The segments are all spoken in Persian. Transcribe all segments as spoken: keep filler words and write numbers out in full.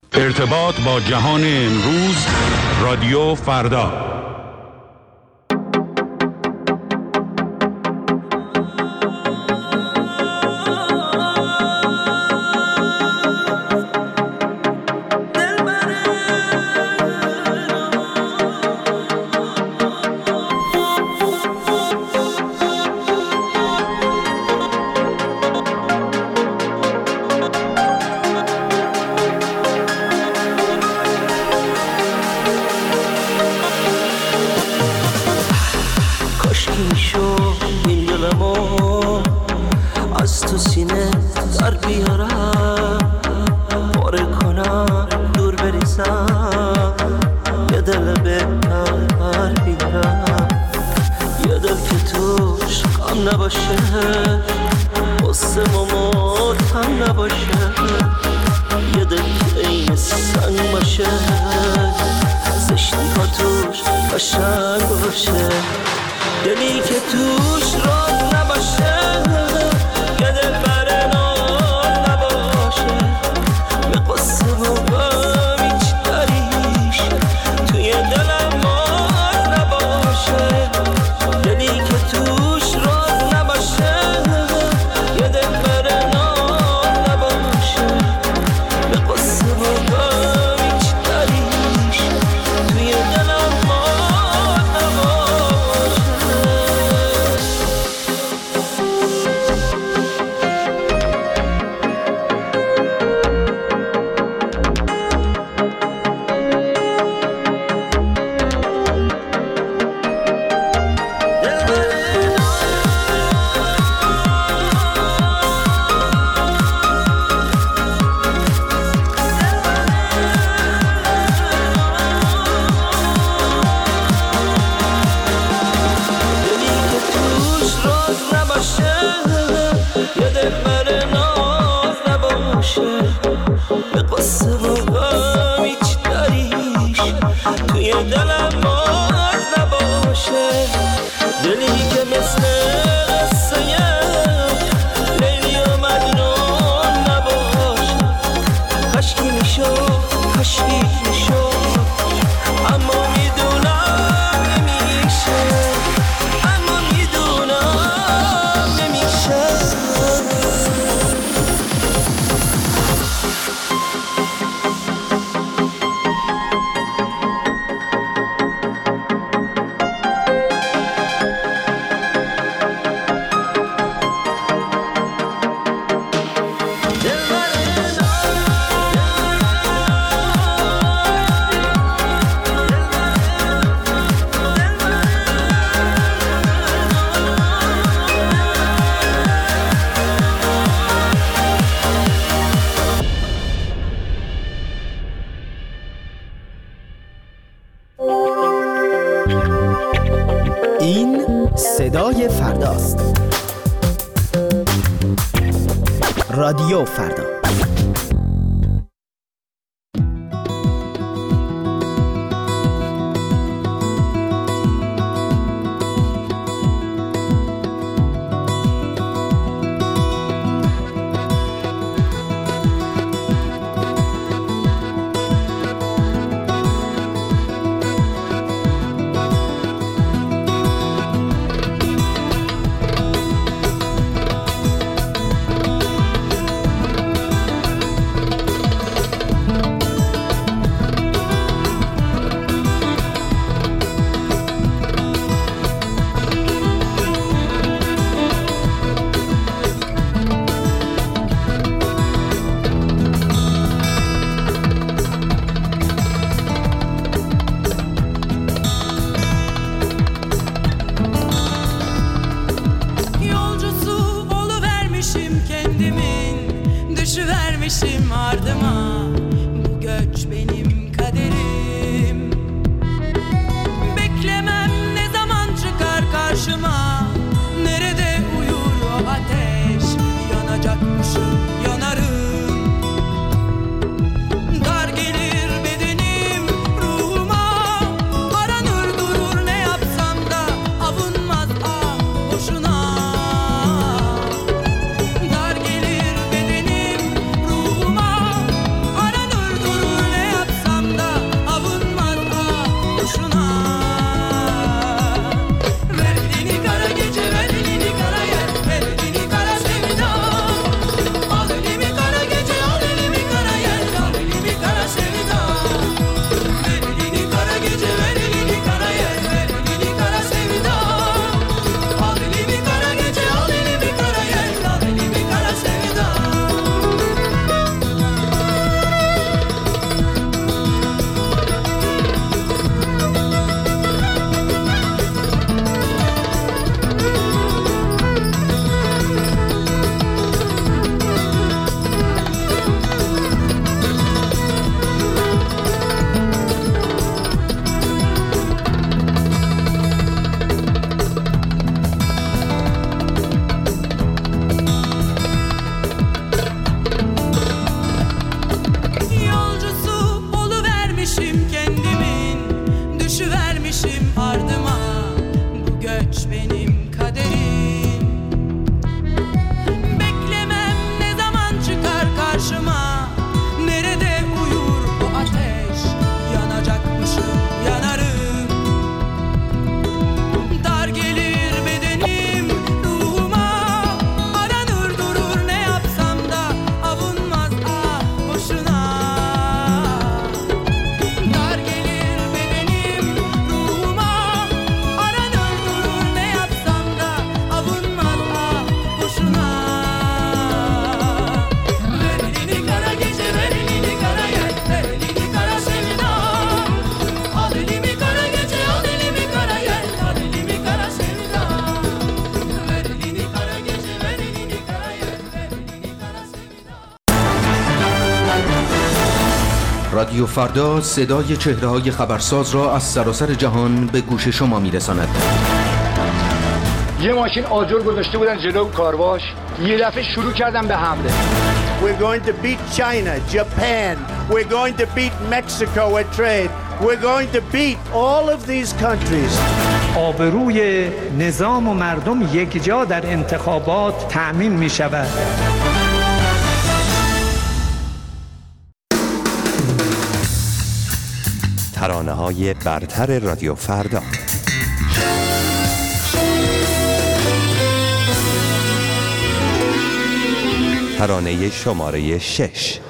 ارتباط با جهان امروز، رادیو فردا. صدای فرداست. رادیو فردا. رادیو فردا صدای چهره‌های خبرساز را از سراسر جهان به گوش شما می‌رساند. یه ماشین آجر گذاشته بودن جلو کارواش، یه دفعه شروع کردن به حمله. We're going to beat China, Japan. We're going to beat Mexico at trade. We're going to beat all of these countries. آبروی نظام و مردم یک جا در انتخابات تأمین می شود. ترانه‌های برتر رادیو فردا. ترانه شماره شش.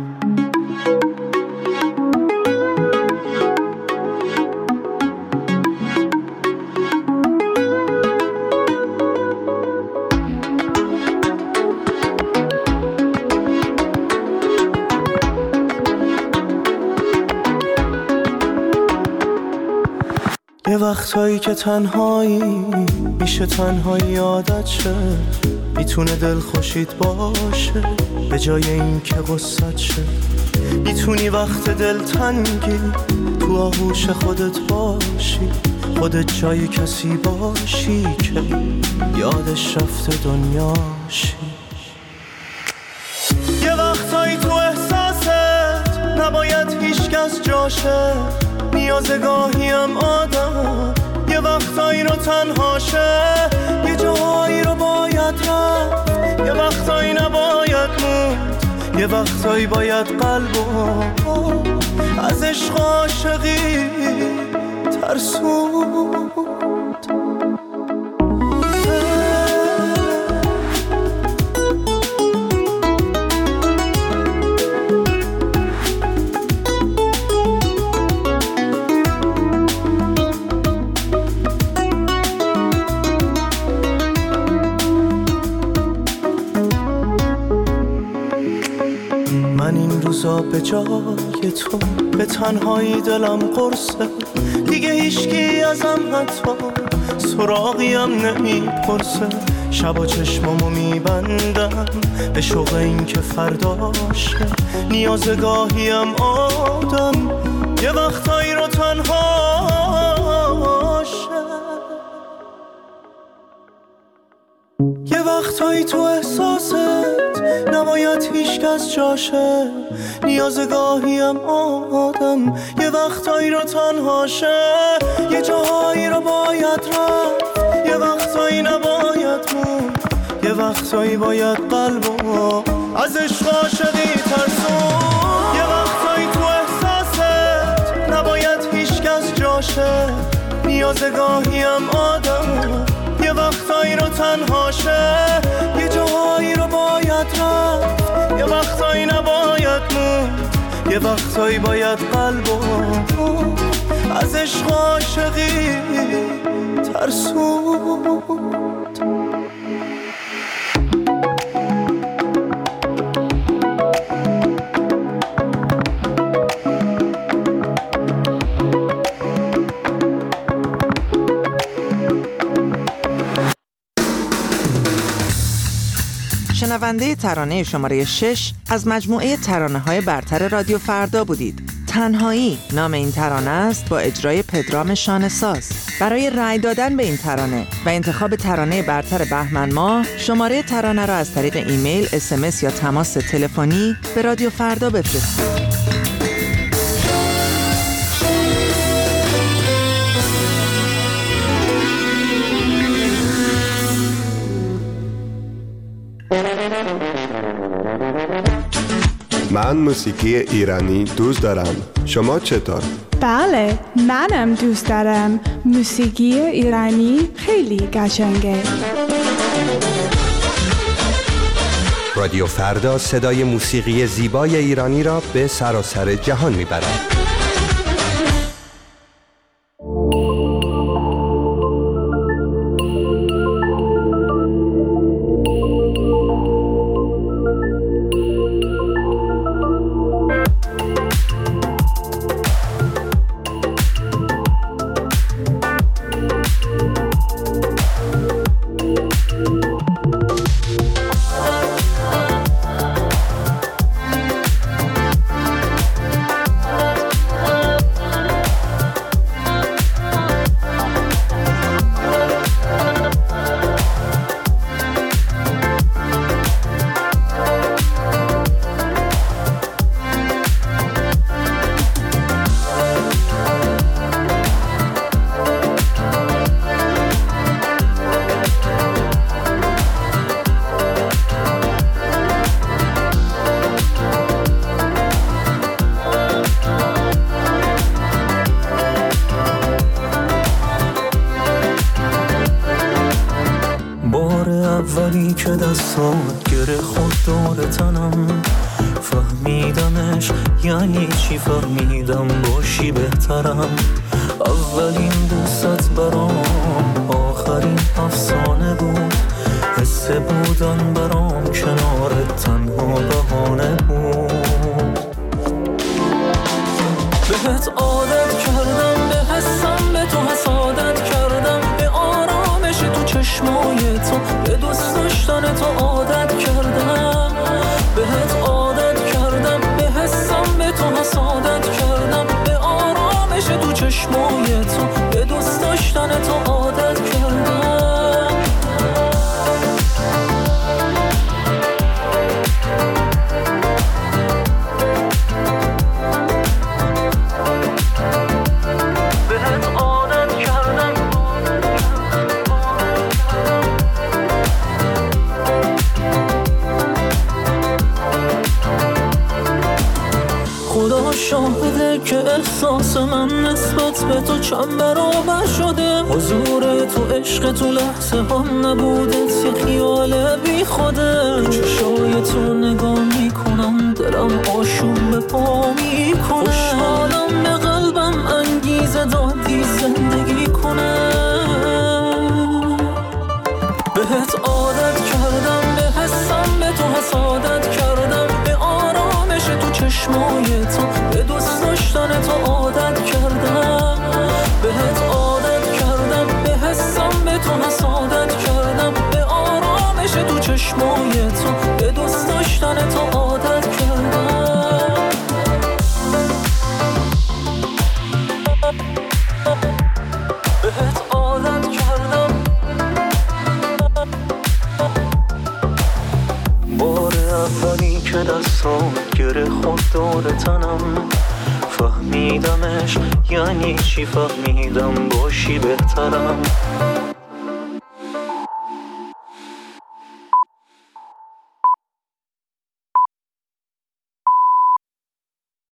یه وقتایی که تنهایی میشه تنهایی عادت شه، میتونه دل خوشید باشه به جای این که غصت شه. میتونی وقت دل تنگی تو آغوش خودت باشی، خودت جای کسی باشی که یادش رفته دنیاشی. یه وقتایی تو احساست نباید هیچ کس جاشه، نیازگاهی هم آدم یه وقتایی رو تنهاشه، یه جاهایی رو باید رفت، یه وقتایی نباید موند، یه وقتایی باید قلبو از عشق عاشقی ترسوند. به جای تو به تنهایی دلم قرصه، دیگه هیچکی ازم حتی سراغیم نمیپرسه. شبا چشمامو میبندم به شوق این که فرداشه، نیازگاهیم آدم یه وقتایی رو تنهاشه. یه وقتایی تو احساست نباید هیچ کس جاشه، نیازگاهیم آدم یه وقتایی رو تنهاشه، یه جاهایی رو باید رفت، یه وقتایی نباید موند، یه وقتایی باید قلبو از عشق عاشقی ترسون. یه وقتایی تو احساست نباید هیچ کس جاشه، نیازگاهیم آدم یه وقتایی رو تنهاشه، یه جاهایی رو باید رفت، یه وقتایی نباید موند، یه وقتایی باید قلبو از عشق عاشقی ترسوند. شنونده ترانه شماره شش از مجموعه ترانه‌های برتر رادیو فردا بودید. تنهایی نام این ترانه است با اجرای پدرام شانه‌ساز. برای رأی دادن به این ترانه و انتخاب ترانه برتر بهمن ماه، شماره ترانه را از طریق ایمیل، اس ام اس یا تماس تلفنی به رادیو فردا بفرستید. من موسیقی ایرانی دوست دارم. شما چطور؟ بله، منم دوست دارم. موسیقی ایرانی خیلی قشنگه. رادیو فردا صدای موسیقی زیبای ایرانی را به سراسر جهان میبرد. دستات گره خود دور تنم، فهمیدمش یعنی چی، فهمیدم باشی بهترم. اولین دوست برام آخرین افسانه بود، حس بودن برام کنارت تنها بهانه بود. بهت عادت کردم، به حسم به تو حسادت کردم، به آرامش تو چشمای تو، به دوست داشتن تو عادت کردم. بهت عادت کردم، به حسم به تو حسادت کردم، به آرامش تو چشمای تو، به دوست داشتن تو عادت کردم. شاهده که احساس من نسبت به تو چند برابر شده. حضور تو عشق تو لحظه هم نبودت یه خیال بی خوده. چشای تو نگاه میکنم دلم آشوب به پا میکنه. خوشحالم به قلبم انگیزه دادی زندگی کنه. بهت عادت کردم، به حسم به تو حسادت کردم، به آرامش تو چشمای تو، به دوست داشتن تو عادت کردم. بهت عادت کردم، به حسم به تو حسادت کردم، به آرامش تو چشمای تو، به دوست داشتن تو عادت کردم. بهت عادت کردم. بار اولی که دستات گره خود دور تنم، فهمیدمش یعنی چی، فهمیدم باشی بهترم.